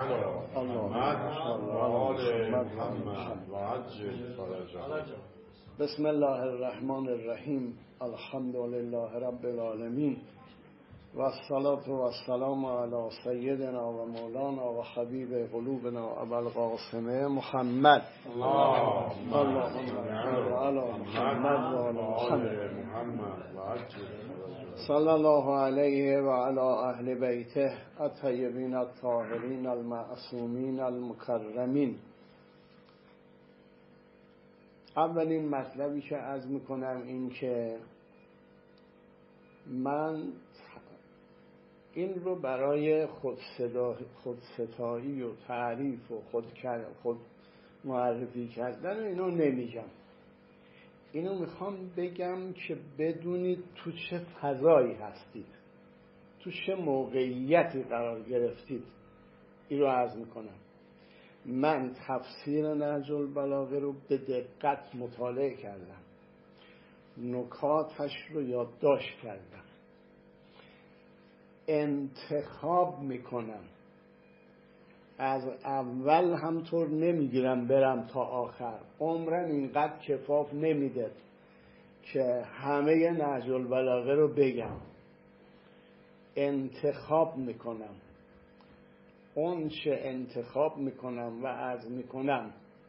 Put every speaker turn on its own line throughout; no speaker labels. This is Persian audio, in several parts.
بسم الله الرحمن الرحیم. الحمد لله رب العالمین و الصلاة و السلام علی سیدنا و مولانا و حبیب قلوبنا ابو القاسم محمد. اللهم علی محمد و علی محمد صلی الله علیه و علی اهل بیته الطیبین الطاهرین المعصومین المکرمین. اولین مطلبی که عرض میکنم این که من این رو برای خودستایی و تعریف و خود معرفی کردن و اینو نمیگم. اینو میخوام بگم که بدونید تو چه فضایی هستید، تو چه موقعیتی قرار گرفتید. این رو عرض میکنم. من تفسیر نهج البلاغه رو به دقت مطالعه کردم، نکاتش رو یادداشت کردم، انتخاب میکنم. از اول همطور نمیگیرم برم تا آخر. عمرم اینقدر کفاف نمیده که همه نهج البلاغه رو بگم. انتخاب میکنم. اون چه انتخاب میکنم و عرض میکنم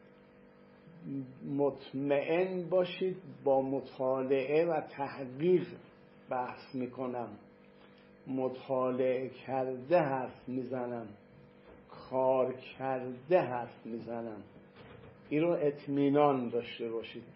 مطمئن باشید با مطالعه و تحقیق بحث میکنم. مطالعه کرده حرف میزنم، کار کرده حرف میزنم. این رو اطمینان داشته باشید.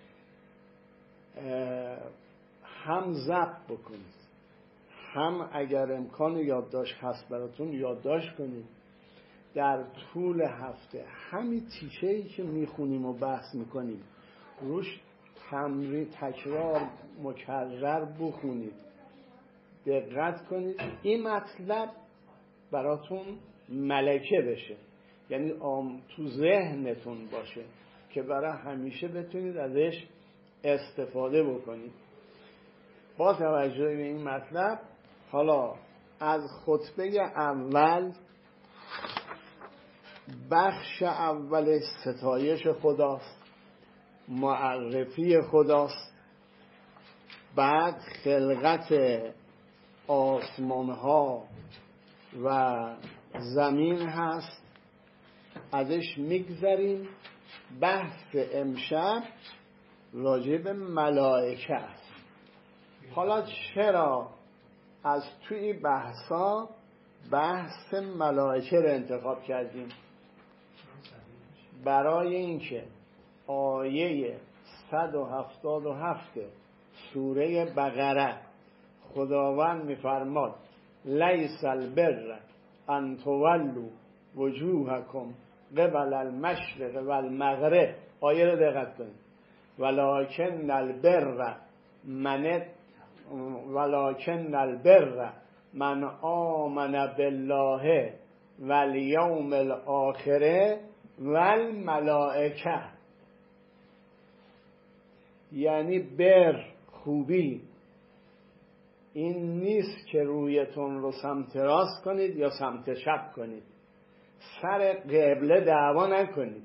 هم ضبط بکنید، هم اگر امکان یادداشت هست براتون یادداشت کنید. در طول هفته همین تیکه‌ای که میخونیم و بحث میکنیم روش تمرین تکرار مکرر بخونید، دقت کنید. این مطلب براتون ملکه بشه، یعنی تو ذهنتون باشه که برای همیشه بتونید ازش استفاده بکنید. با توجه به این مطلب حالا از خطبه اول، بخش اول ستایش خداست، معرفی خداست، بعد خلقت آسمان ها و زمین هست، ازش میگذریم. بحث امشب راجع به ملائکه است. حالا چرا از توی بحثا بحث ملائکه رو انتخاب کردیم؟ برای اینکه آیه 177 سوره بقره خداوند میفرماد لیس البر ان تولوا وجوهکم قبل المشرق والمغرب. آیه رو دقت کنید. ولکن البر من آمن بالله والیوم الاخر والملائکه. یعنی بر، خوبی، این نیست که رویتون رو سمت راست کنید یا سمت چپ کنید، سر قبله دعوا نکنید.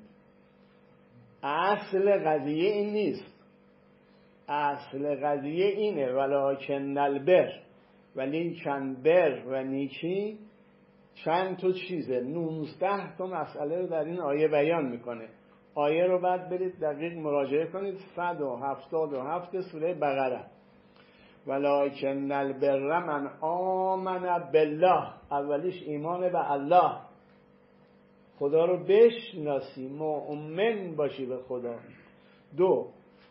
اصل قضیه این نیست. اصل قضیه اینه ولکن البر، ولی چند بر و نیکی چند تا چیزه. 19 تا مسئله رو در این آیه بیان میکنه. آیه رو بعد برید دقیق مراجعه کنید. 177 سوره بقره. ولکن البر من آمن بالله. اولیش ایمان به الله، خدا رو بشناسی، مؤمن باشی به خدا. 2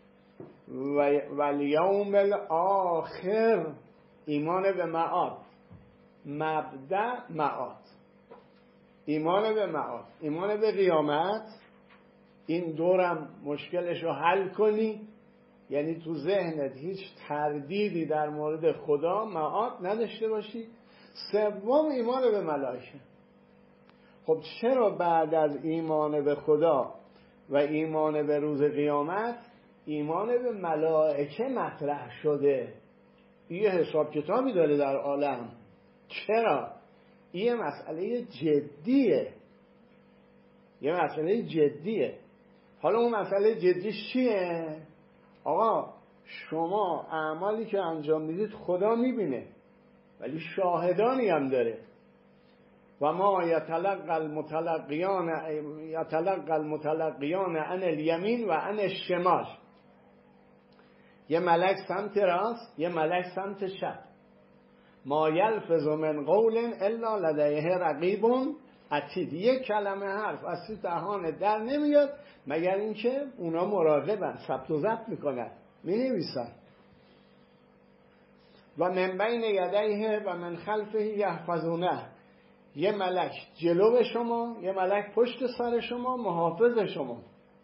والیوم الاخر، ایمان به معاد. مبدأ معاد، ایمان به معاد، ایمان به قیامت. این دورم مشکلش رو حل کنی، یعنی تو ذهنت هیچ تردیدی در مورد خدا معاد نداشته باشی. 3 ایمان به ملائکه. خب چرا بعد از ایمان به خدا و ایمان به روز قیامت ایمان به ملائکه مطرح شده؟ یه حساب کتابی داره در عالم. چرا؟ یه مسئله جدیه، یه مسئله جدیه. حالا اون مسئله جدیش چیه؟ آقا شما اعمالی که انجام میدید خدا میبینه، ولی شاهدانی هم داره. و ما یتلقى المتلقیان عن الیمین و عن الشمال. یه ملک سمت راست، یه ملک سمت چپ. ما یلفظ من قول الا لدیه رقیب عتید. یک کلمه حرف از تو دهان در نمیاد مگر اینکه اونا مراقبن، ثبت و ضبط میکنن، مینویسن. و من بین یدیه و من خلفه یحفظونه. یه ملک جلو شما، یه ملک پشت سر شما، محافظ شما.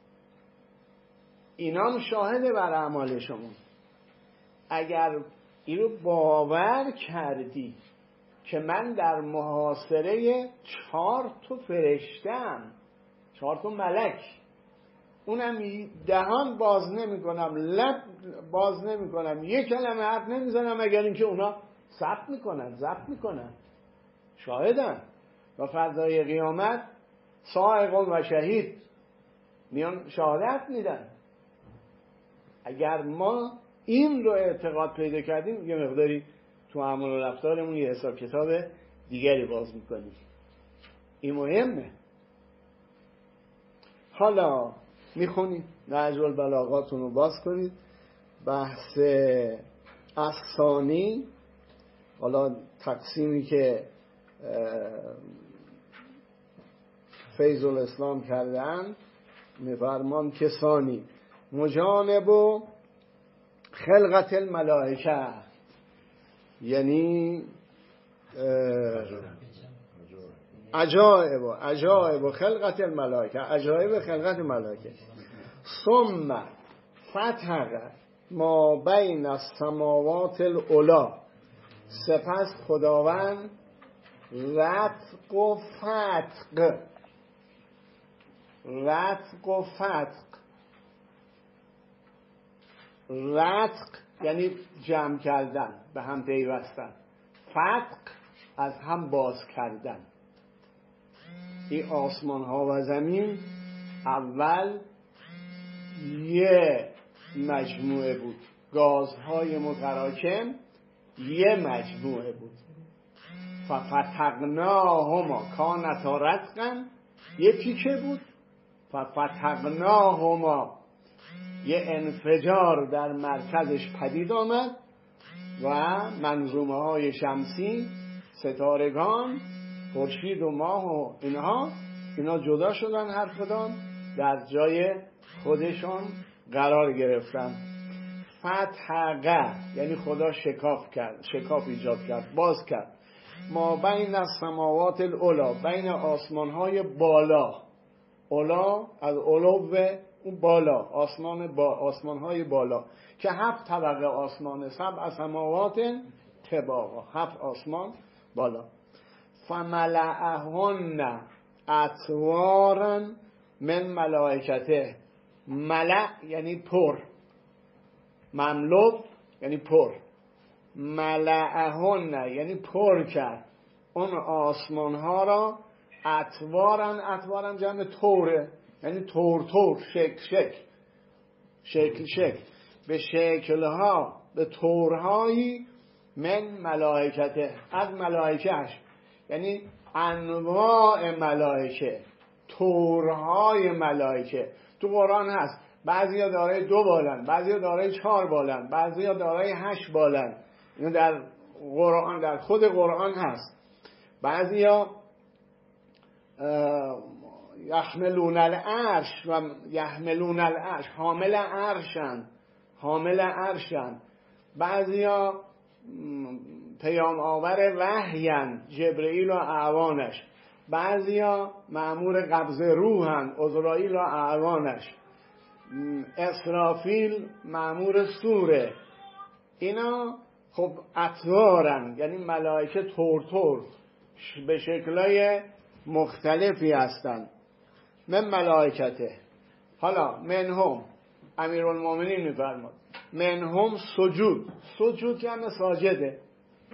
اینا هم شاهد بر اعمال شما. اگر اینو باور کردی که من در محاصره 4 فرشته‌ام، 4 ملک، اونم دهان باز نمی کنم، لب باز نمی کنم، یک کلمه حرف نمیزنم مگر اینکه اونا ثبت میکنن، ضبط میکنن، شاهدن. و فردای قیامت صاعق و شهید میان شهادت میدن. اگر ما این رو اعتقاد پیدا کردیم، یه مقداری تو اعمال و رفتارمون یه حساب کتاب دیگری باز میکنیم. این مهمه. حالا میخونید نهج البلاغاتون رو باز کنید، بحث الثانی. حالا تقسیمی که فیض الاسلام کردن میفرمان که ثانی مجانب و خلقت الملائکه، یعنی عجائب خلقت الملائکه، عجایب خلقت ملائکه. ثم فتح ما بین السماوات العلا. سپس خداوند رتق و فتق. رتق یعنی جمع کردن، به هم پیوستن. فتق از هم باز کردن. این آسمان ها و زمین اول یه مجموعه بود، گازهای متراکم یه مجموعه بود. ففتقناهما کانتا رتقا، یه تیکه بود. ففتقناهما یه انفجار در مرکزش پدید آمد و منظومه های شمسی، ستارگان، خورشید و ماه و اینا جدا شدن، هر کدام در جای خودشون قرار گرفتن. فتحقه یعنی خدا شکاف ایجاد کرد، باز کرد. ما بین السماوات العلا، بین آسمان های بالا. علا از علو اون بالا، آسمان های بالا که 7 طبقه آسمان، 7 سماوات طباقا، 7 آسمان بالا. فملأهن اطوارا من ملائکته. ملأ یعنی پر، مملو یعنی پر، ملأهن یعنی پر کرد اون آسمان ها را. اطوارا جمع توره، یعنی تور، شکل به شکلها، به تورهایی من ملائکته، از ملائکهش، یعنی انواع ملائکه، تورهای ملائکه. تو قرآن هست بعضیا دارای 2 بالن، بعضیا دارای 4 بالن، بعضیا دارای 8 بالن. اینو در قرآن، در خود قرآن هست. بعضیا یحملون العرش و یحملون العرش، حامل عرشن. بعضیا پیام آور وحیان، جبرئیل و اعوانش. بعضیا مأمور قبض روحن، عزرائیل و اعوانش. اسرافیل مأمور سوره. اینا خب اطوارن، یعنی ملائکه تور به شکلای مختلفی هستن. من ملائکته. حالا منهم، امیرالمومنین میفرماد منهم سجود یعنی ساجده.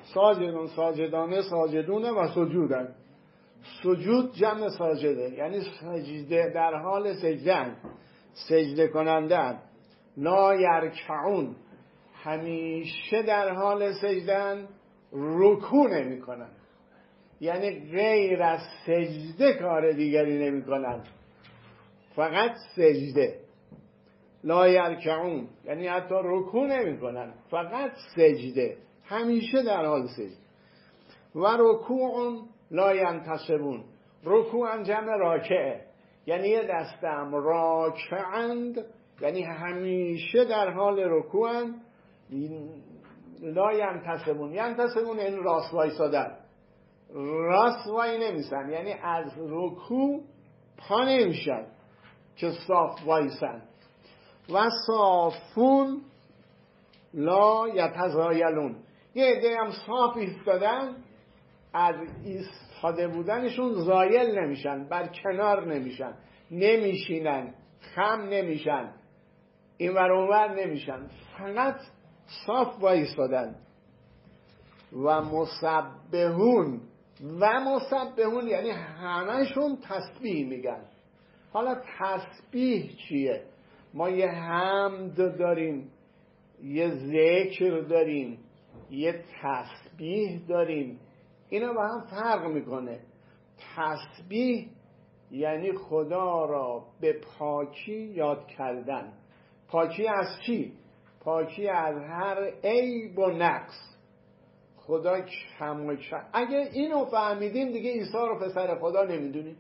ساجدون، ساجدانه، ساجدونه و سجودن. سجود جمع ساجده، یعنی سجده، در حال سجدن، سجده کنندن. لا یرکعون، همیشه در حال سجدن، رکوع نمی کنن، یعنی غیر از سجده کار دیگری نمی کنن، فقط سجده. لا یرکعون یعنی حتی رکوع نمی کنن، فقط سجده، همیشه در حال سجده. و رکوع لا ینتصبون، رکوع جمع راکعه، یعنی یه دستم راکعند، یعنی همیشه در حال رکوعند. لا ینتصبون، ینتصبون این راست وایسادن، راست وای نمیسن، یعنی از رکوع پا نمیشن که صاف وایسن. و صافون لا یتزایلون، یه عده هم صاف ایستادن، از ایستاده بودنشون زایل نمیشن، بر کنار نمیشن، نمیشینن، خم نمیشن، اینور اونور نمیشن، فقط صاف وایستادن. و مسبحون، و مسبحون یعنی همشون تسبیح میگن. حالا تسبیح چیه؟ ما یه حمد داریم، یه ذکر داریم، یه تسبیح داریم، اینا با هم فرق میکنه. تسبیح یعنی خدا را به پاکی یاد کردن. پاکی از چی؟ پاکی از هر عیب و نقص. خدا کم و کم. اگه اینو فهمیدیم دیگه عیسی رو پسر خدا نمیدونیم.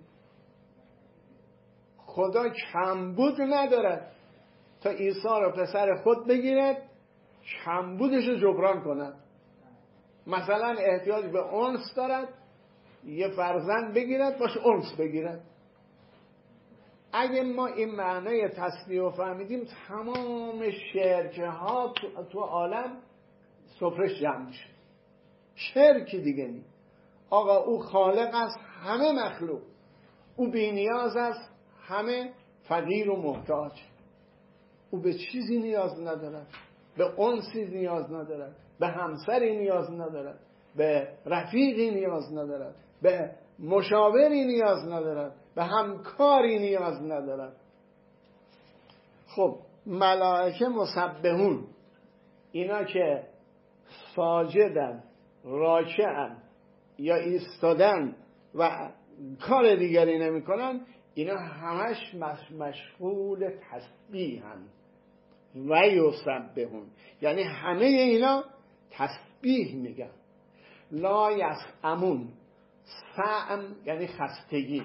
خدا کمبود ندارد تا عیسی رو پسر خود بگیرد، کمبودش رو جبران کند. مثلا احتیاج به انس دارد، یه فرزند بگیرد باش انس بگیرد. اگه ما این معنای تسبیح رو فهمیدیم، تمام شرکه ها تو عالم سفرش جمع میشه. شرک دیگه نی. آقا او خالق است همه مخلوق، او بی نیاز است همه فقیر و محتاج. او به چیزی نیاز ندارد، به انسی نیاز ندارد، به همسری نیاز ندارد، به رفیقی نیاز ندارد، به مشاوری نیاز ندارد، به همکاری نیاز ندارد. خب ملائکه مسبحون، اینا که ساجدن، راکعن یا ایستادن و کار دیگری نمی کنن، اینا همش مشغول تسبیحن. و یسبحون یعنی همه اینا تسبیح میگن. لا یسأمون، سأم یعنی خستگی،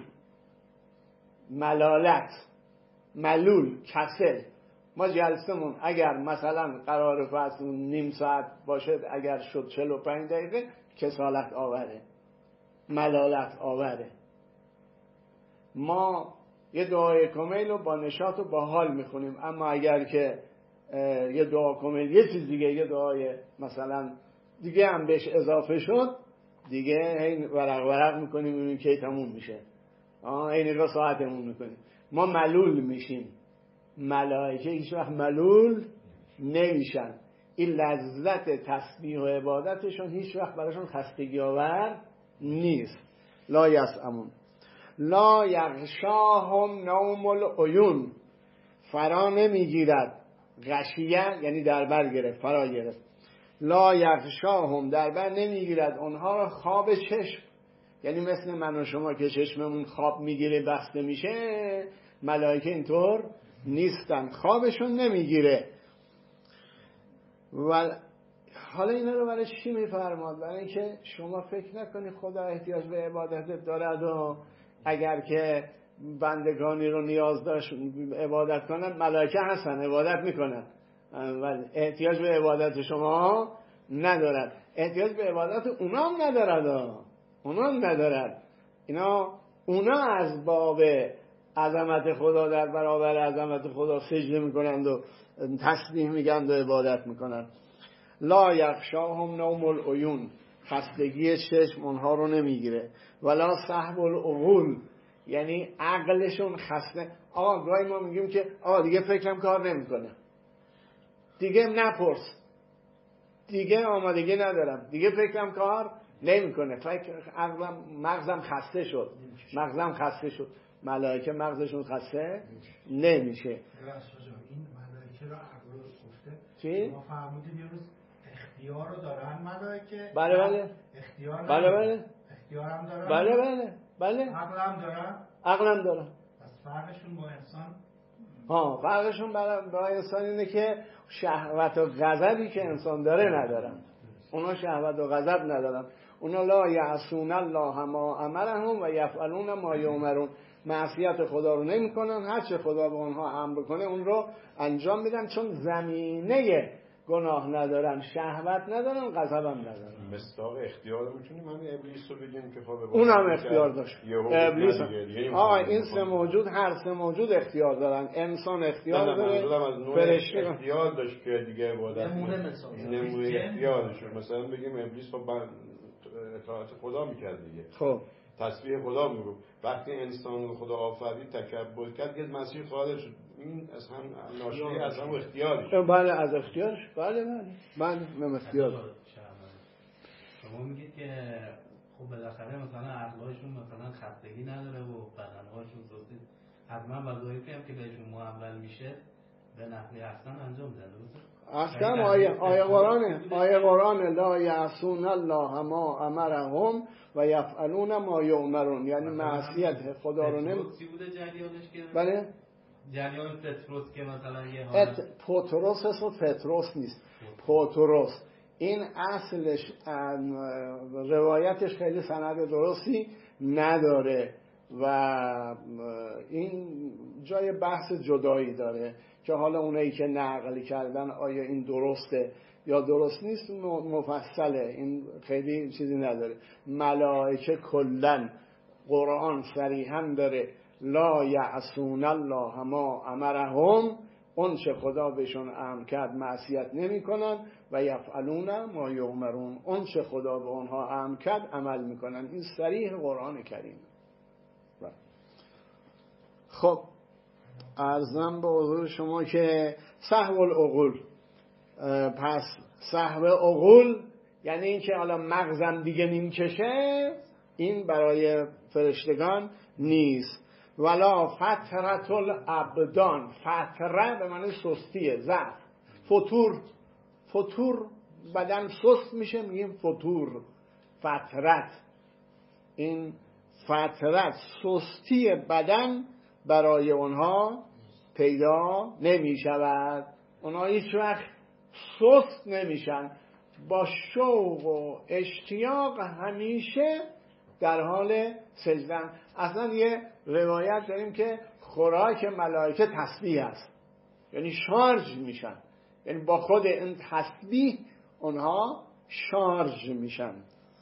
ملالت، ملول، کسل. ما جلسمون اگر مثلا قرار فرض نیم ساعت باشه، اگر شد 45 دقیقه، کسالت آوره، ملالت آوره. ما یه دعای کمیل رو با نشاط و با حال میخونیم، اما اگر که یه دعا کمیل یه چیز دیگه، یه دعای مثلا دیگه هم بهش اضافه شد، دیگه این ورق ورق میکنیم ببینیم کی تموم میشه. این نگاه ساعتمون میکنیم. ما ملول میشیم. ملائکه هیچ وقت ملول نمیشن. این لذت تسبیح و عبادتشون هیچ وقت براشون خستگی آور نیست. لا یسأمون. لا یغشاهم نوم العیون، فرا نمیگیرد. غشیه یعنی در بر گرفت، فرا گرفت. لا یغشاهم، در بر نمیگیرد اونها را خواب چشم، یعنی مثل من و شما که چشممون خواب میگیره بسته میشه، ملائکه اینطور نیستن، خوابشون نمیگیره. و حالا اینا رو برای چی میفرماد؟ برای اینکه شما فکر نکنید خدا احتیاج به عبادت دارد و اگر که بندگانی رو نیاز داشت عبادت کنن، ملائکه هستن عبادت میکنن و احتیاج به عبادت شما ندارد. احتیاج به عبادت اونا هم ندارد، اونا هم ندارد. اونا از باب عظمت خدا در برابر عظمت خدا سجده میکنند و تسبیح میگند و عبادت میکنند. لا یغشاهم نوم العیون، خستگی چشم اونها رو نمیگیره. ولا سهو العقول، یعنی عقلشون خسته. گاهی ما میگیم که دیگه فکرم کار نمیکنه، دیگه نپرس، دیگه آمادگی ندارم، دیگه فکرم کار نمیکنه، عقلم مغزم خسته شد، ملائکه مغزشون خسته نمیشه.
این ملائکه رو عقل گفته
چی؟
ما فرمودیم یه روز اختیار رو دارن ملائکه.
بله
اختیار
بله
اختیار هم دارن.
بله عقل هم دارن.
پس فرقشون با انسان
فرقشون با انسان اینه که شهوت و غضبی که انسان داره ندارن. اونا شهوت و غضب ندارن. اونا لا یعصون الله ما امرهم و یفعلون ما یؤمرون. معصیت خدا رو نمیکنن، هر چه خدا به اونها امر کنه اون رو انجام میدن، چون زمینه گناه ندارن، شهوت ندارن، غضب هم ندارن.
مصداق اختیار میتونیم همین ابلیس رو بگیم که خب
اونم اختیار داشت. ابلیس این سه
خب
موجود، هر سه موجود اختیار دارن. انسان اختیار داره،
فرشته اختیار داشت که دیگه عبادت نمونه اختیارش. مثلا بگیم ابلیس خب اطاعت خدا میکرد دیگه، خب تسبیح خدا میگفت. وقتی انسان خدا آفرید تکبر کرد که مسیح خارج شد. این از هم ناشی از هم اختیارش.
بله از اختیارش. بله من اختیار.
شما میگید که خب بالاخره مثلا عقلایشون مثلا خستگی نداره و بدنهاشون درسته، حتما وظایفی هم که بهشون محول میشه به نحوی احسن انجام میدن.
احکام آیه قرآن لا یعصون الله ما امرهم و یفعلون ما یؤمرون، یعنی معصیت خدا رو
پتروسی بوده جریانش که
بله
جریان پتروس که مثلا یه حالت
پتروس اسم پتروس نیست، پتروس. این اصلش روایتش خیلی سند درستی نداره و این جای بحث جدایی داره که حالا اونایی که نقل کردن آیا این درسته یا درست نیست مفصله، این خیلی چیزی نداره. ملائکه کلن قرآن صریحا داره لا یعصون الله ما امرهم، اون چه خدا بهشون امر کرد معصیت نمی کنن، و یفعلون ما یؤمرون، اون چه خدا به اونها امر کرد عمل میکنن. این صریح قرآن کریم. خب عرضم به حضور شما که سهو العقول، پس سهو عقول یعنی این که حالا مغزم دیگه نمیکشه، این برای فرشتگان نیست. ولا فترة الابدان، فتره به معنی سستیه، ضعف، فتور بدن سست میشه میگیم فتور، فترت. این فترت سستی بدن برای اونها پیدا نمی شود. اونها هیچ وقت سست نمیشن، با شوق و اشتیاق همیشه در حال سجدن. اصلا یه روایت داریم که خوراک ملائکه تسبیح است، یعنی شارژ میشن، یعنی با خود این تسبیح اونها شارژ میشن.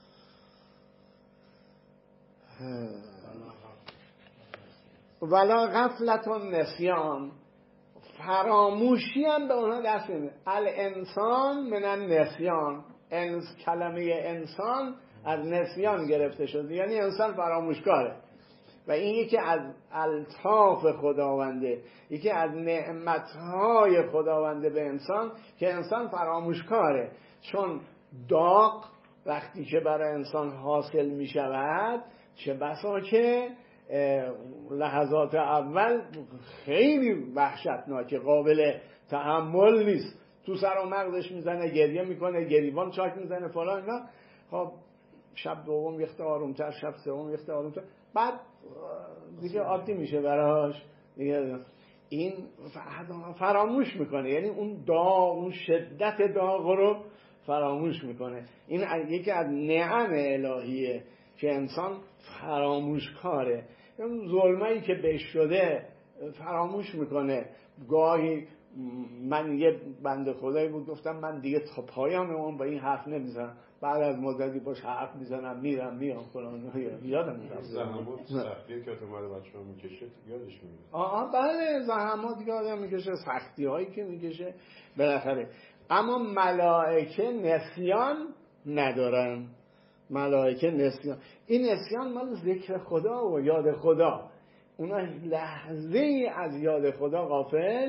ولا غفلت و نسیان، فراموشی هم به اونها دست میده. الانسان من النسیان، کلمه انسان از نسیان گرفته شده، یعنی انسان فراموشکاره. و این یکی از الطاف خداونده، یکی از نعمتهای خداونده به انسان که انسان فراموشکاره. چون داغ وقتی که برای انسان حاصل می شود، چه بسا که لحظات اول خیلی وحشتناکه، قابل تحمل نیست. تو سر و مغزش میزنه، گریه میکنه، گریبان چاک میزنه فلان اینا. خب شب دوم یخته آرومتر، شب سوم یخته آرومتر، بعد دیگه عادی میشه براش دیگه. این فراموش میکنه، یعنی اون داغ، اون شدت داغ رو فراموش میکنه. این یکی از نعم الهیه که انسان فراموشکاره. اون ظلمایی که بهش شده فراموش میکنه. گاهی من یه بنده خدایی بود گفتم من دیگه تا پایان اون با این حرف نمیزنم، بعد از مدتی باش حرف میزنم، میام فلان، یادم میاد
زحمات سختیه که اومده بچه‌ها میکشه یادش میاد.
بله زحمات که آدم میکشه، سختی هایی که میکشه بالاخره. اما ملائکه نسیان ندارن. ملائکه نسیان، این نسیان مال ذکر خدا و یاد خدا. اونا لحظه از یاد خدا غافل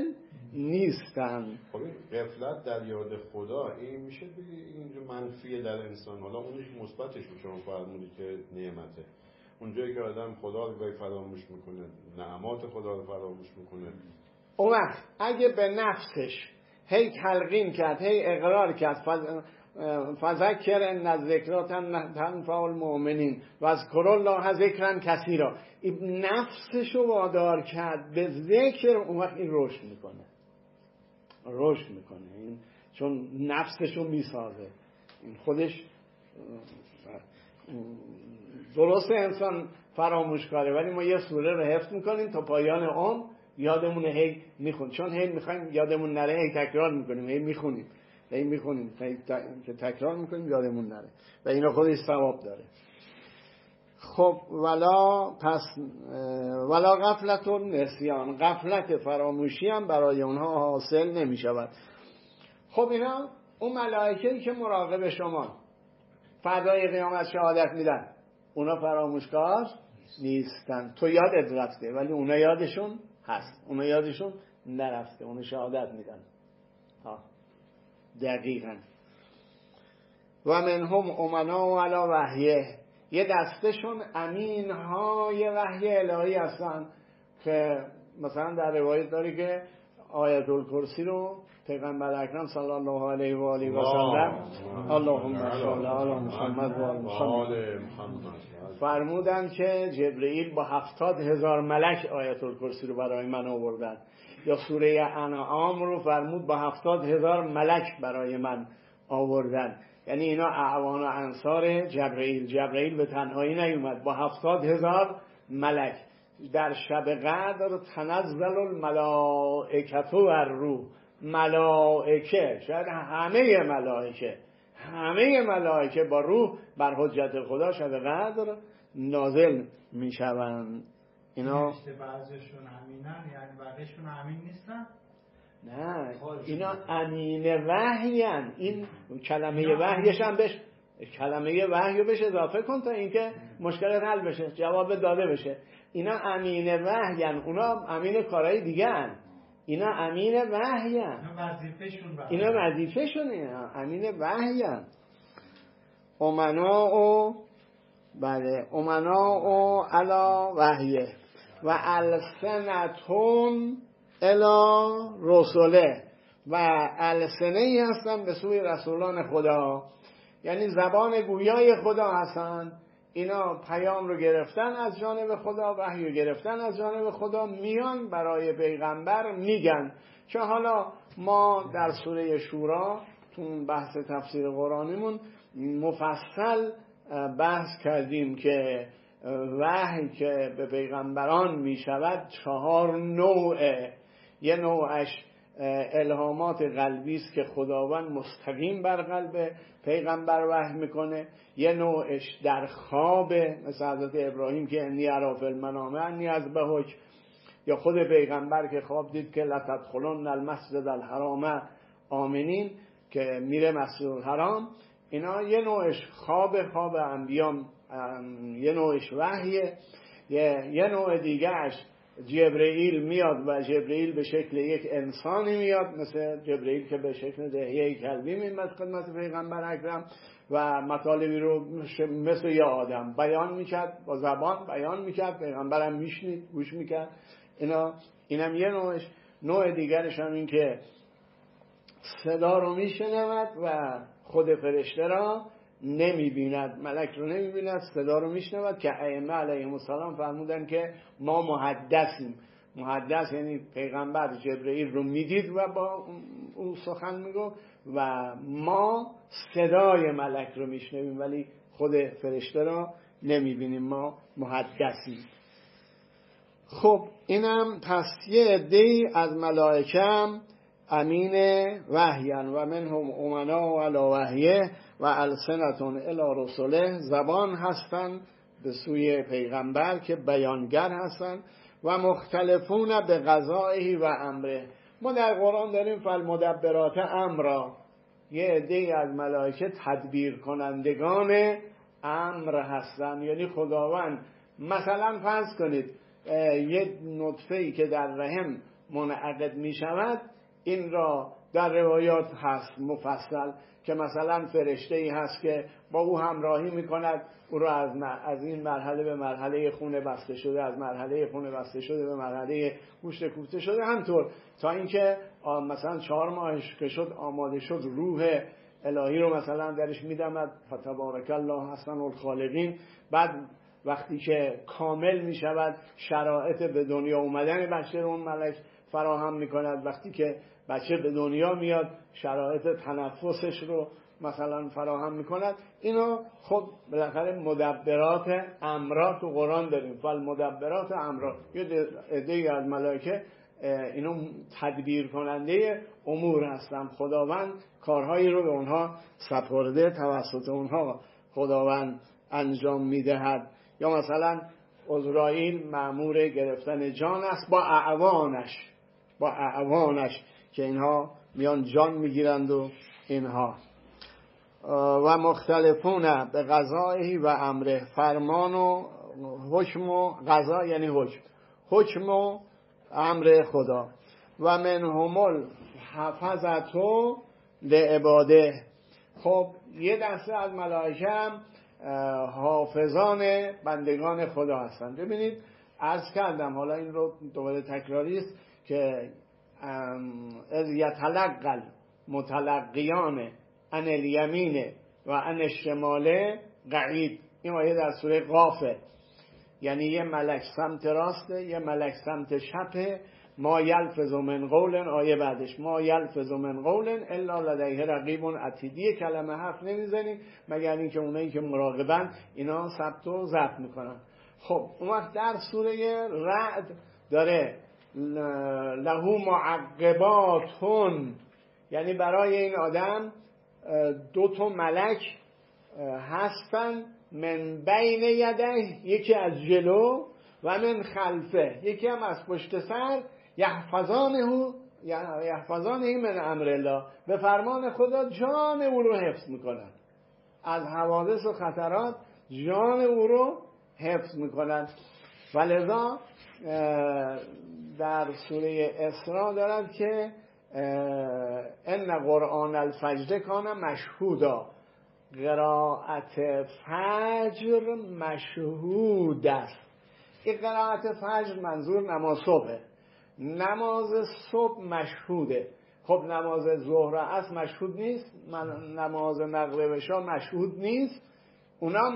نیستن.
خب این غفلت در یاد خدا این میشه بگی اینجور منفیه در انسان، حالا اونش مثبتش رو شما فرمودی که نعمته. اونجایی که آدم خدا رو فراموش میکنه، نعمات خدا رو فراموش میکنه،
اون وقت اگه به نفسش هی تلقین کرد، هی اقرار کرد فذکر ان الذکری تنفع المؤمنین و اذکروا الله ذکرا کثیرا، این نفسشو وادار کرد به ذکر، اون وقت این رشد میکنه این چون نفسشو میسازه. این خودش درسته انسان فراموشکاره، ولی ما یه سوره رو حفظ میکنیم تا پایان عمر یادمون هی میخونیم، چون هی میخوایم یادمون نره هی تکرار میکنیم، هی میخونیم که تکرار میکنیم یادمون نره و اینا خودش ثواب داره. خب ولا غفلت و نسیان، غفلت فراموشی هم برای اونها حاصل نمیشود. خب اینا اون ملائکه‌ای که مراقب شما فردای قیامت شهادت میدن، اونا فراموشکار نیستن. تو یادت رفته ولی اونا یادشون هست، اونا یادشون نرفته، اونا شهادت میدن. دقیقاً. و منهم امنا علی وحیه، یه دستشون امین های وحی الهی هستن که مثلا در روایت داری که آیت الکرسی رو پیغمبر اکرم صلی الله علیه و آله و سلم اللهم صل علی محمد و آل محمد فرمودن که جبرئیل با 70,000 ملک آیت الکرسی رو برای من آوردن، یا سوره انعام رو فرمود با 70,000 ملک برای من آوردن. یعنی اینا اعوان و انصار جبرئیل به تنهایی نیومد، با 70,000 ملک. در شب قدر تنزل الملائکه و الروح، ملائکه، شاید همه ملائکه با روح بر حجت خدا شب قدر نازل میشوند. اینا
بعضیشون امینن، یعنی بقیه‌شون امین نیستن؟
نه، اینا امین وحیان. این کلمه وحیش هم کلمه وحی رو بهش اضافه کن تا اینکه مشکل حل بشه، جواب داده بشه. اینا امین وحیان، اونا امین کارهای دیگه ان. اینا امین وحیان، اینا وظیفه‌شونه، امین وحیان. امنا علی وحیه و السنتون الی رسوله، و السنه ای هستن به سوی رسولان خدا، یعنی زبان گویای خدا هستن. اینا پیام رو گرفتن از جانب خدا، وحی رو گرفتن از جانب خدا، میان برای پیغمبر میگن. که حالا ما در سوره شورا تو بحث تفسیر قرآنیمون مفصل بحث کردیم که وحی که به پیغمبران می شود 4 نوعه. یه نوعش الهامات قلبی است که خداوند مستقیم بر قلب پیغمبر وحی میکنه. یه نوعش در خواب، مثل حضرت ابراهیم که انی اری فی المنام انی اذبحک، یا خود پیغمبر که خواب دید که لتدخلن المسجد الحرام آمنین، که میره مسجد الحرام. اینا یه نوعش خواب انبیا، یه نوعش وحیه. یه نوع دیگهش جبرئیل میاد و جبرئیل به شکل یک انسانی میاد، مثل جبرئیل که به شکل دحیه کلبی میاد خدمت پیغمبر اکرم و مطالبی رو مثل یه آدم بیان میکرد، با زبان بیان میکرد، پیغمبرم میشنید، گوش میکرد. اینم یه نوعش. نوع دیگرش هم این که صدا رو میشنود و خود فرشته را نمیبیند، ملک رو نمیبیند، صدا رو میشنود، که ائمه علیهم السلام فرمودن که ما محدثیم. محدث یعنی پیغمبر جبرئیل رو میدید و با او سخن میگو، و ما صدای ملک رو میشنویم ولی خود فرشته را نمیبینیم، ما محدثیم. خب اینم پس یه عده‌ای از ملائکه امین وحیان و منهم امنا علی وحیه و السنتون الی رسوله، زبان هستن به سوی پیغمبر که بیانگر هستن، و مختلفون به قضائه و امره. ما در قرآن داریم فالمدبرات امرا، یه عده‌ای از ملائکه تدبیر کنندگان امر هستن. یعنی خداوند مثلا فرض کنید یه نطفه‌ای که در رحم منعقد می شود، این را در روایات هست مفصل که مثلا فرشته‌ای هست که با او همراهی میکند، او را از این مرحله به مرحله خون بسته شده، از مرحله خون بسته شده به مرحله گوشت کوفته شده، همطور تا اینکه مثلا 4 ماهش که شد آماده شد، روح الهی رو مثلا درش میدمد، فتبارک الله احسن الخالقین. بعد وقتی که کامل میشود شرایط به دنیا اومدن بچه رو اون ملک فراهم میکند، وقتی که بچه به دنیا میاد شرایط تنفسش رو مثلا فراهم میکند. اینو خب بالاخره مدبرات امرات تو قرآن داریم، فالمدبرات امرا، یه عده‌ای از ملائکه اینو تدبیر کننده امور هستن، خداوند کارهایی رو به اونها سپرده، توسط اونها خداوند انجام میدهد. یا مثلا عزرائیل مأمور گرفتن جان است با اعوانش که اینها میان جان میگیرند و اینها. و مختلفون به قضایه و امره، فرمان و حکم و قضا یعنی حکم و امر خدا. و منهم الحفظة لعباده. خب یه دسته از ملائکه هم حافظان بندگان خدا هستند. ببینید عرض کردم، حالا این رو دوباره تکراری است که از یتلقل متلقیان عن الیمین و عن الشمال قعید. این آیه در سوره قافه، یعنی یه ملک سمت راسته، یه ملک سمت چپه. ما یلفظ من قول، آیه بعدش ما یلفظ من قول الا لدیه رقیب عتید. کلمه حرف نمیزنی مگر اینکه اونایی که مراقبن اینا ثبت و ضبط میکنن. خب اون وقت در سوره رعد داره له معقباتون، یعنی برای این آدم 2 ملک هستن، من بین یده، یکی از جلو، و من خلفه، یکی هم از پشت سر، یحفظانه من امر الله، به فرمان خدا جان او رو حفظ میکنن، از حوادث و خطرات جان او رو حفظ میکنن. ولذا در سوره اسراء دارد که ان قرآن الفجر کان مشهودا، قرائت فجر مشهود است. این قرائت فجر منظور نماز صبحه، نماز صبح مشهوده. خب نماز ظهر و عصر مشهود نیست، نماز مغرب و عشا مشهود نیست، اونا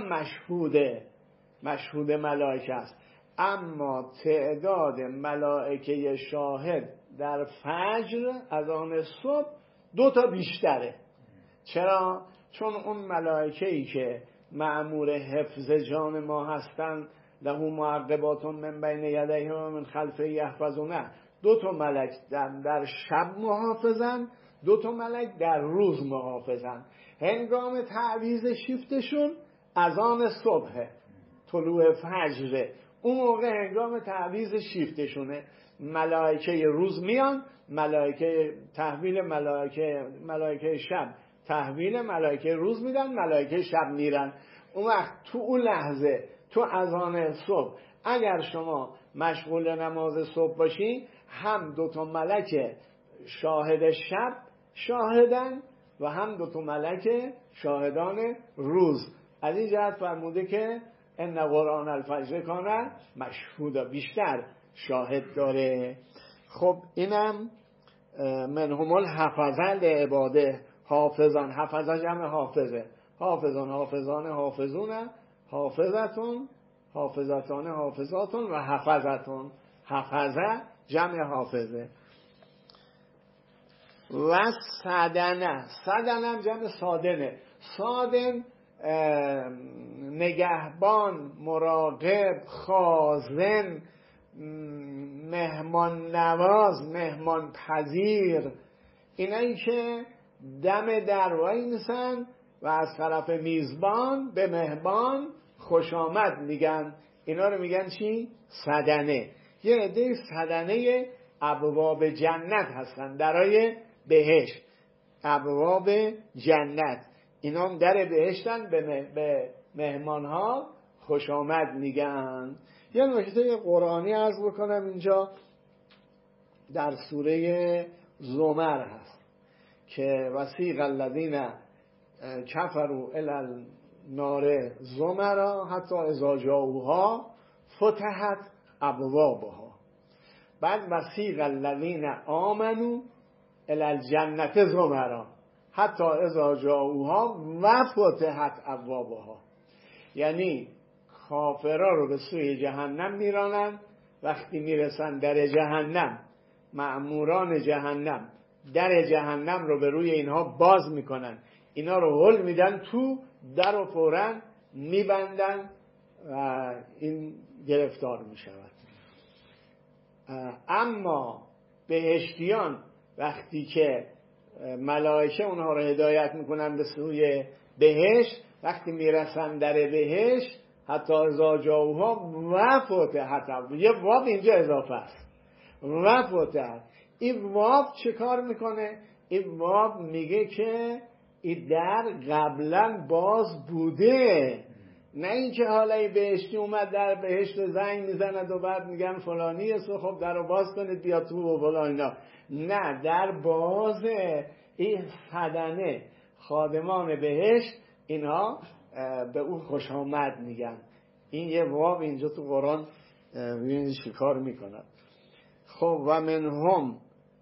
مشهود ملائکه است. اما تعداد ملائکه شاهد در فجر از آن صبح 2 بیشتره. چرا؟ چون اون ملائکه‌ای که مأمور حفظ جان ما هستن، له معقبات من بین یدیه و من خلفه یحفظونه، 2 ملک در شب محافظن، 2 ملک در روز محافظن. هنگام تعویض شیفتشون از آن صبح، طلوع فجر، اون موقع هنگام تعویض شیفتشونه. ملائکه روز میان، ملائکه تحویل ملائکه شب تحویل ملائکه روز میدن، ملائکه شب میرن. اون وقت تو اون لحظه، تو اذان صبح، اگر شما مشغول نماز صبح باشی، هم 2 ملک شاهد شب شاهدن و هم 2 ملک شاهدان روز. از این جهت فرموده که ان قرآن الفجر کان مشهودا، بیشتر شاهد داره. خب اینم منهم الحفظه لعباده، حافظان. حفظه جمع حافظه، حافظان، حافظان، حافظون، حافظتون، حافظتان، حافظاتون و حفظتون. حفظه جمع حافظه. و سدنه، سدنم جمع سادنه. سادن نگهبان، مراقب، خازن، مهمان نواز، مهمان پذیر. اینایی که دم در وای میسن و از طرف میزبان به مهمان خوش آمد میگن. اینا رو میگن چی؟ سدنه. یه عده سدنه ابواب جنت هستن، درای بهشت، ابواب جنت. اینا هم در بهشتن، به مهمان ها خوش آمد میگن. یه نکته قرآنی عرض بکنم اینجا در سوره زمر هست که وسیق الذین کفروا الی النار زمرا حتی اذا جاءوها فتحت ابوابها. بعد وسیق الذین آمنوا الی الجنة زمرا حتی اذا جاءوها و فتحت ابوابها. یعنی کافرها رو به سوی جهنم میرانن، وقتی میرسن در جهنم مأموران جهنم در جهنم رو به روی اینها باز میکنن، اینا رو هل میدن تو در و فوراً میبندن و این گرفتار میشود. اما بهشتیان وقتی که ملائکه اونها رو هدایت میکنن به سوی بهشت، وقتی میرسن در بهشت حتی اذا جاءوها و فتحت، یه واو اینجا اضافه است، و فتحت. این واو چه کار میکنه؟ این واو میگه که این در قبلا باز بوده، نه اینکه حالا این بهشتی اومد در بهشت زنگ میزند و بعد میگن فلانی است و خب در رو باز کنید بیا تو و فلان اینا. نه، در بازه. این صدنه خادمان بهشت اینها به اون خوش آمد میگن. این یه واو اینجا تو قرآن ببینید چی کار میکند. خب و منهم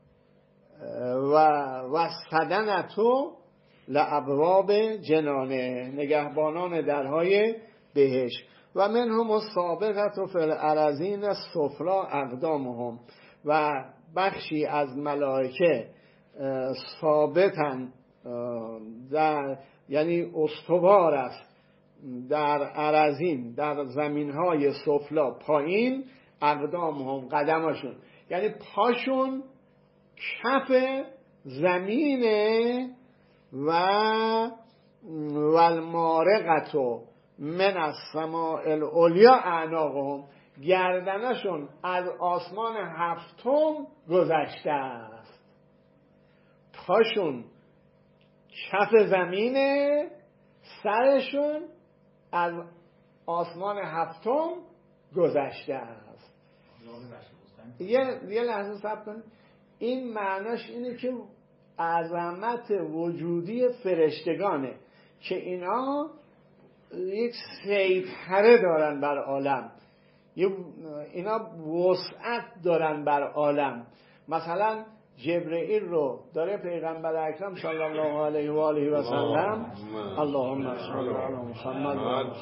و صدنتو لابواب جنانه، نگهبانان درهای بهشت. و منهم السابقة فی الارضین السفلی اقدامهم، و بخشی از ملائکه ثابتن در یعنی استوار است در ارضین، در زمینهای سفلا پایین، اقدامهم قدمشون، یعنی پاشون کف زمینه. و والمارقتو من السماء العلیا اعناقهم، گردنشون از آسمان هفتم گذشته است. پاشون کف زمینه، سرشون از آسمان هفتم گذشته است. یه لحظه صبر کنید. این معناش اینه که عظمت وجودی فرشتگانه که اینا یک سیطره دارن بر عالم، اینا وسعت دارن بر عالم. مثلا جبرئیل رو داره پیغمبر اکرم صلی الله علیه و آله و سلم اللهم صل علی محمد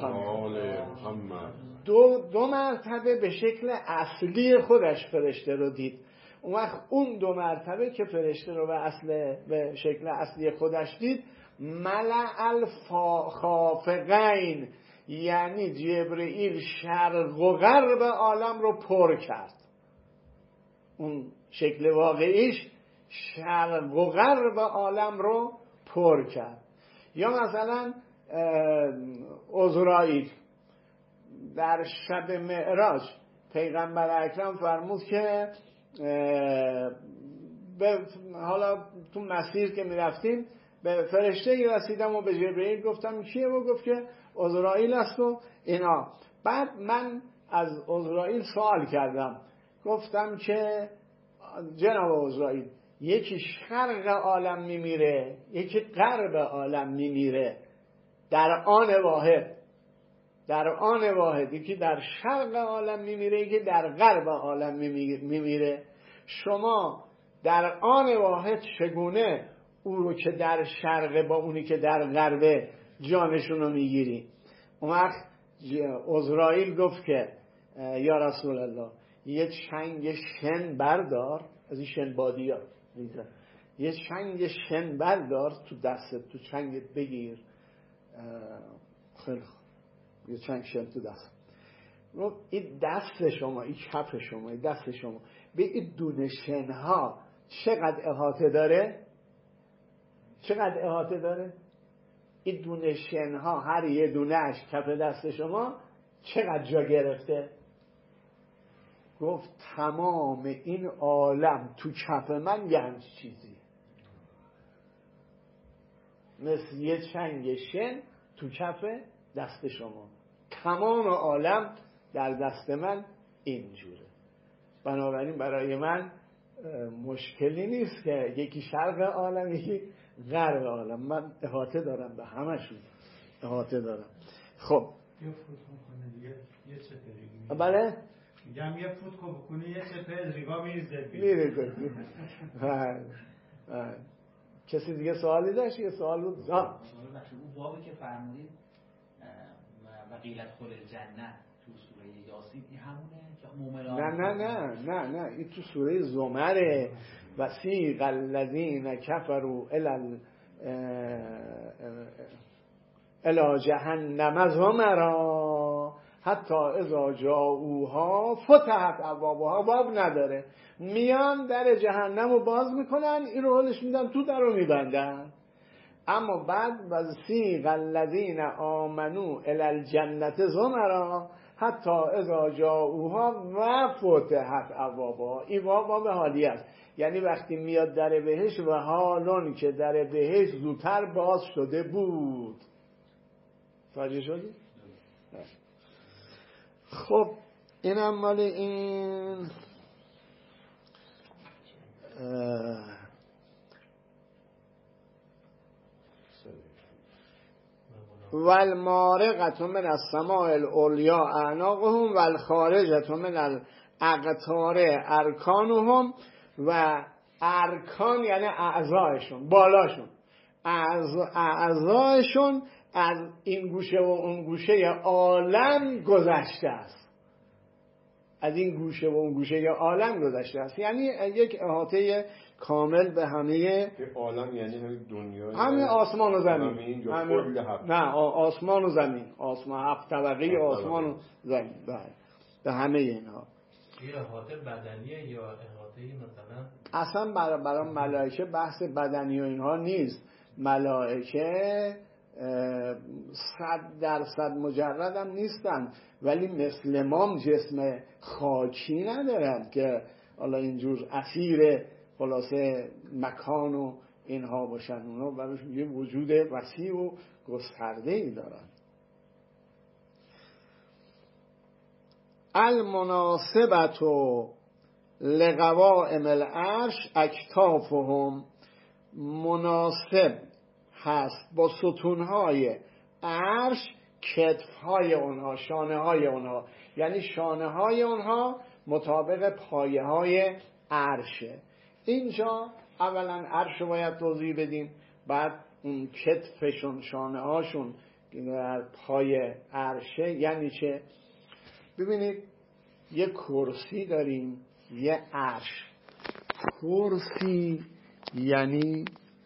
دو مرتبه به شکل اصلی خودش فرشته رو دید. اون وقت اون 2 مرتبه که فرشته رو به شکل اصلی خودش دید، ملأ الخافقین، یعنی جبرئیل شرق و غرب عالم رو پر کرد. اون شکل واقعیش شرق و غرب عالم رو پر کرد. یا مثلا عزرائیل در شب معراج پیغمبر اکرم فرمود که حالا تو مسیر که میرفتیم به فرشته رسیدم و به جبرئیل گفتم کیه؟ و گفت که عزرائیل است و اینا. بعد من از عزرائیل سوال کردم، گفتم که جناب عزرائیل، یکی شرق عالم میمیره، یکی غرب عالم میمیره در آن واحد، یکی در شرق عالم میمیره، یکی در غرب عالم میمیره. شما در آن واحد چگونه او رو که در شرق با اونی که در غرب جانشون رو میگیری؟ اون وقت عزرائیل گفت که یا رسول الله، یه چنگ شن بردار از این شن بادی ها، یه چنگ شن بردار تو دستت، تو چنگت بگیر. خیلی خوب، یه چنگ شن تو دست. این دست شما، این کف شما، این دست شما به این دونه شنها چقدر احاطه داره؟ این دونه شنها هر یه دونهش کف دست شما چقدر جا گرفته؟ گفت تمام این عالم تو کف من یه همچین چیزی، مثل یه چنگ شن تو کف دست شما. تمام عالم در دست من اینجوره. بنابراین برای من مشکلی نیست که یکی شرق عالم یکی غرب عالم. من احاطه دارم به همشون، احاطه دارم. خب
یه فوت میکنه دیگه یه چپری
بله
میگم یه فوت بکنه یه چپر ریگا میریزه
میره. کسی دیگه سوالی داشت؟ یه سوال بود.
اون بابی که فرمودید و قیلت خل الجنه تو سوره یاسین این همونه که
مؤمنان نه این تو سوره زمره. وسیق الذین کفروا الی جهنم زمرا حتی اذا جاءوها فتحت ابوابها. باب نداره، میان در جهنم رو باز میکنن، این رو حلش میدن تو، در رو میبندن. اما بعد وسیق الذین آمنوا الی الجنة زمرا حتی اذا جاءوها و فتحت ابوابها. این باب حالی است، یعنی وقتی میاد در بهشت و حالون که در بهشت زودتر باز شده بود. فاجه شدی؟ خب اینم مال این والمارقة من السماء العليا اعناقهم والخارجة من الاقطار ارکانهم. و ارکان یعنی اعضایشون، بالاشون، اعضایشون از این گوشه و اون گوشه عالم گذشته است. از این گوشه و اون گوشه عالم گذشته است، یعنی یک احاطه کامل به همه
عالم. یعنی همین دنیا،
همه آسمان و زمین. نه آسمان و زمین، آسمان 7 طبقه آسمان و زمین، به همه اینها.
این احاطه بدنیه یا احاطه مثلا
اصلا برای ملائکه بحث بدنی و اینها نیست. ملائکه 100% مجرد هم نیستن، ولی مثل ما جسم خاکی ندارن که حالا اینجور اسیر خلاصه مکان و اینها باشن. اونا برایش یه وجود وسیع و گسترده‌ای دارن. المناسبت لقوائم العرش اکتافهم. مناسب هست با ستونهای عرش کتفهای اونها، شانه های اونها، یعنی شانه های اونها مطابق پایه های عرشه. اینجا اولا عرش باید توضیح بدیم، بعد اون کتفشون، شانه هاشون در پای عرشه یعنی چه؟ ببینید یه کرسی داریم، یه عرش. کرسی یعنی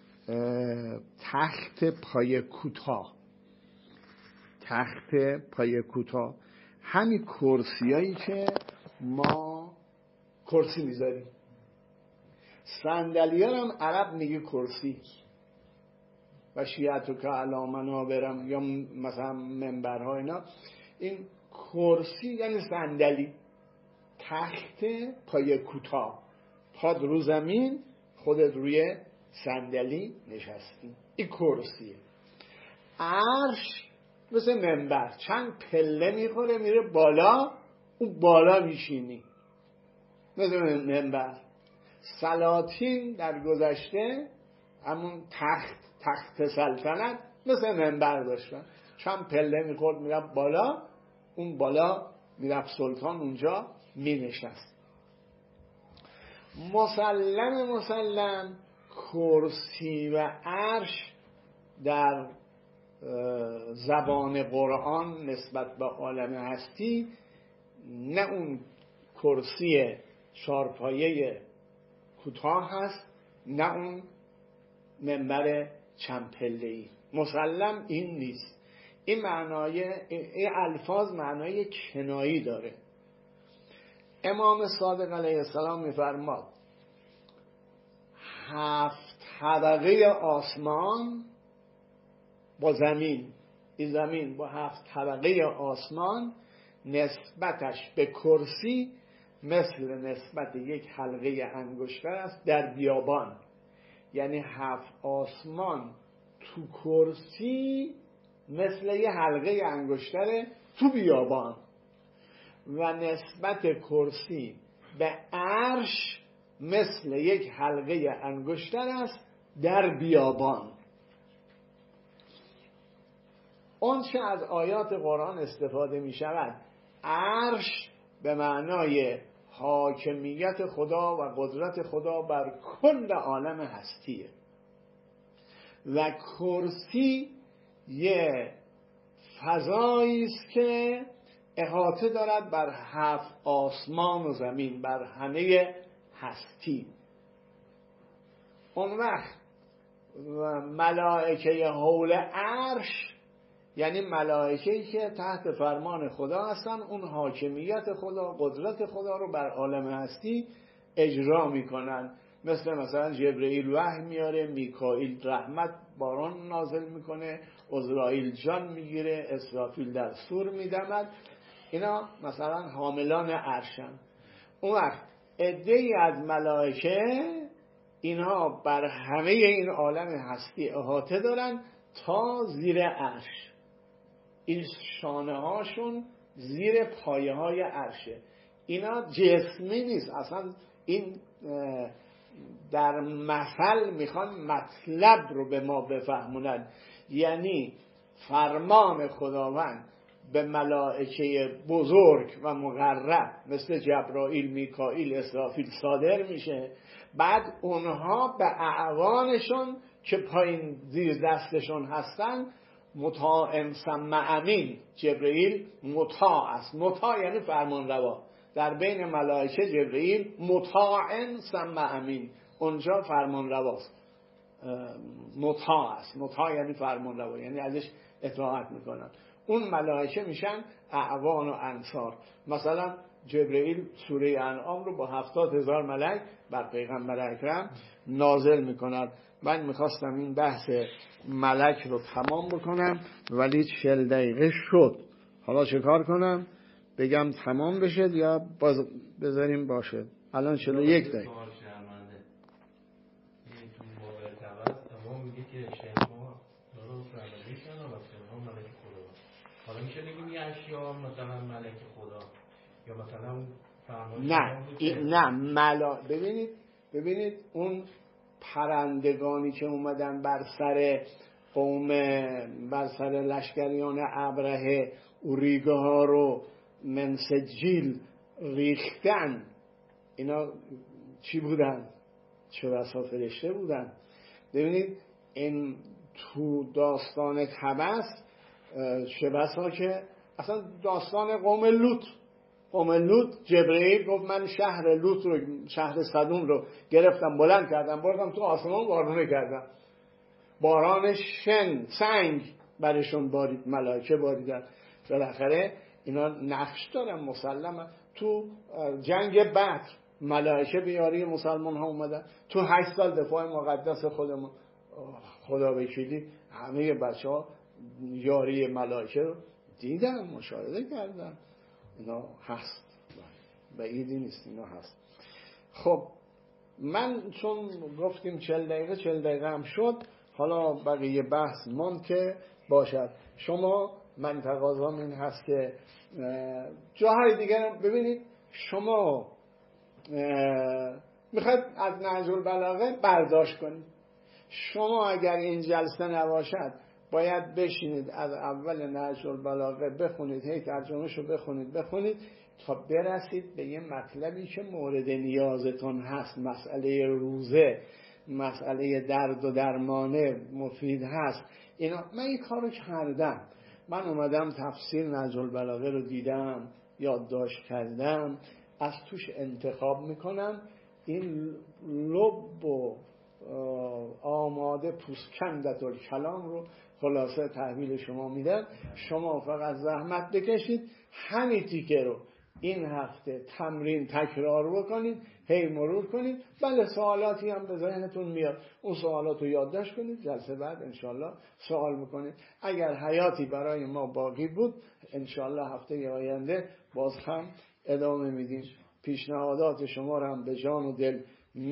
تخت پای کوتاه، تخت پای کوتاه. همین کرسیایی که ما کرسی میذاریم. صندلی‌ها هم عرب میگه کرسی. و شیعتو که علی منابرم یا مثلا منبرها اینا، این کرسی یعنی صندلی، تخت پای کوتاه، پاد رو زمین، خودت روی صندلی نشستی. این کرسیه. عرش مثل منبر، چند پله میخوره میره بالا، اون بالا میشینی مثل منبر. سلاطین در گذشته همون تخت سلطنت مثل منبر داشتن، چند پله میخورد میرفت بالا، اون بالا میرفت سلطان اونجا مینشست. مسلم کرسی و عرش در زبان قرآن نسبت به عالم هستی، نه اون کرسی چارپایه کوتاه هست، نه اون منبر چند پله‌ای. مسلم این نیست. این الفاظ معنای کنایی داره. امام صادق علیه السلام میفرماد 7 طبقه آسمان با زمین، این زمین با 7 طبقه آسمان نسبتش به کرسی مثل نسبت یک حلقه انگشتر است در بیابان. یعنی 7 آسمان تو کرسی مثل یک حلقه انگشتر تو بیابان، و نسبت کرسی به عرش مثل یک حلقه انگشتر است در بیابان. اون چه از آیات قرآن استفاده می شود، عرش به معنای حاکمیت خدا و قدرت خدا بر کل عالم هستیه و کرسی یه فضایی است که احاطه دارد بر 7 آسمان و زمین، بر همه هستی. اون وقت ملائکه حول عرش یعنی ملائکه‌ای که تحت فرمان خدا هستن، اون حاکمیت خدا، قدرت خدا رو بر عالم هستی اجرا میکنن. مثلا جبرئیل وحی میاره، میکائیل رحمت باران نازل میکنه، عزرائیل جان میگیره، اسرافیل در صور میدمد. اینا مثلا حاملان عرشن. اون وقت عده‌ای از ملائکه اینها بر همه این عالم هستی احاطه دارن تا زیر عرش. این شانه هاشون زیر پایه های عرشه. اینا جسمی نیست اصلا. این در مثل میخوان مطلب رو به ما بفهمونن، یعنی فرمان خداوند به ملائکه بزرگ و مقرب مثل جبرائیل، میکائیل، اسرافیل صادر میشه. بعد اونها به اعوانشون که پایین زیر دستشون هستن مطاع سمع امین. جبرئیل مطاع است. مطاع یعنی فرمان روا. در بین ملائکه جبرئیل مطاع سمع امین، اونجا فرمان رواست، مطاع است. مطاع یعنی فرمان روا، یعنی ازش اطاعت میکنن. اون ملائکه میشن اعوان و انصار. مثلا جبرئیل سوره انعام رو با 70,000 ملک بر پیغمبر اکرم نازل میکنند. من میخواستم این بحث ملک رو تمام بکنم ولی 40 دقیقه شد. حالا چه کار کنم؟ بگم تمام بشه یا باز بذاریم باشه؟ الان 41 دقیقه.
میگه که شیخ‌ها درست عملی کردن و شیخ‌ها ملک خدا. حالا میشه بگیم یه اشیا مثلا ملک خدا یا مثلا
نه ببینید اون پرندگانی که اومدن بر سر لشکریان ابرهه اوریگه ها رو من سجیل ریختن، اینا چی بودن؟ چه بسا فرشته بودن. ببینید این تو داستان طبس چه بسا که اصلا داستان قوم لوط جبرئیل گفت من شهر لوط رو، شهر صدوم رو گرفتم، بلند کردم، بردم تو آسمان، بارونه کردم، باران سنگ برشون بارید، ملائکه باریدن. بالاخره اینا نقش دارن مسلمه. تو جنگ بدر ملائکه به یاری مسلمان ها اومدن. تو 8 سال دفاع مقدس خودمون خدا وکیلی همه بچه ها یاری ملائکه رو دیدن، مشاهده کردن. اینا هست، بعیدی نیست، اینا هست. خب من چون گفتیم 40 دقیقه هم شد، حالا بقیه بحث ماند که باشد. شما من تقاضام این هست که جاهای دیگر ببینید، شما میخواید از نهج البلاغه برداشت کنید. شما اگر این جلسه نباشد باید بشینید از اول نهج البلاغه بخونید، هی ترجمه‌شو بخونید تا برسید به یه مطلبی که مورد نیازتون هست، مسئله روزه، مسئله درد و درمانه مفید هست. اینا من این کارو کردم. من اومدم تفسیر نهج البلاغه رو دیدم، یادداشت کردم، از توش انتخاب میکنم. این لب و آماده پوسکندت الکلام رو خلاصه تحویل شما میدن. شما فقط زحمت بکشید، همین تیکه رو این هفته تمرین تکرار بکنید، هی مرور کنید. بله سوالاتی هم به ذهنتون میاد، اون سوالات رو یادداشت کنید، جلسه بعد انشالله سوال بکنید. اگر حیاتی برای ما باقی بود انشالله هفته آینده باز هم ادامه میدیم. پیشنهادات شما رو هم به جان و دل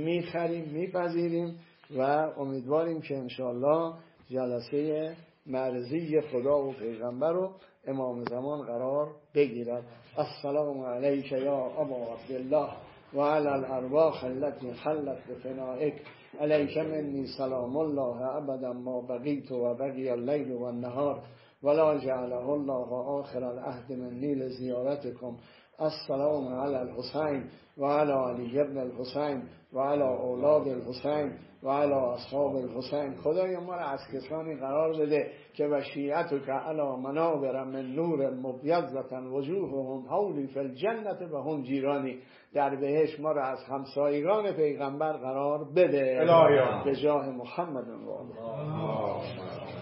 میپذیریم و امیدواریم که انشالله جلسه مرضی خدا و پیغمبر و امام زمان قرار بگیرد. السلام علیک یا ابا عبدالله. وعلى الأرواح التي حلت بفنائك عليك مني سلام الله أبدا ما بقيت وبقي الليل والنهار ولا جعله الله آخر العهد مني لزيارتكم. السلام على الحسين وعلى علي بن الحسین وعلى اولاد الحسین وعلى اصحاب الحسین. خدای ما را از کسانی قرار بده که و شیعتک علی منابر من نور مبیضة وجوههم حولی فی الجنة و هم جیرانی. در بهشت ما را از همسایگان پیغمبر قرار بده. به جاه محمد و آله.